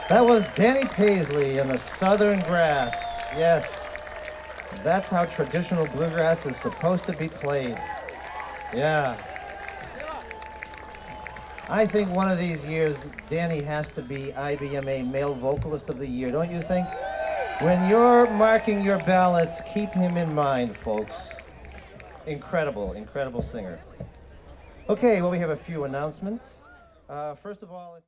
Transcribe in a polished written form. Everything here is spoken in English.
That was Danny Paisley in the Southern Grass. Yes, that's how traditional bluegrass is supposed to be played. Yeah. I think one of these years, Danny has to be IBMA Male Vocalist of the Year, don't you think? When you're marking your ballots, keep him in mind, folks. Incredible, incredible singer. Okay, well, we have a few announcements. First of all,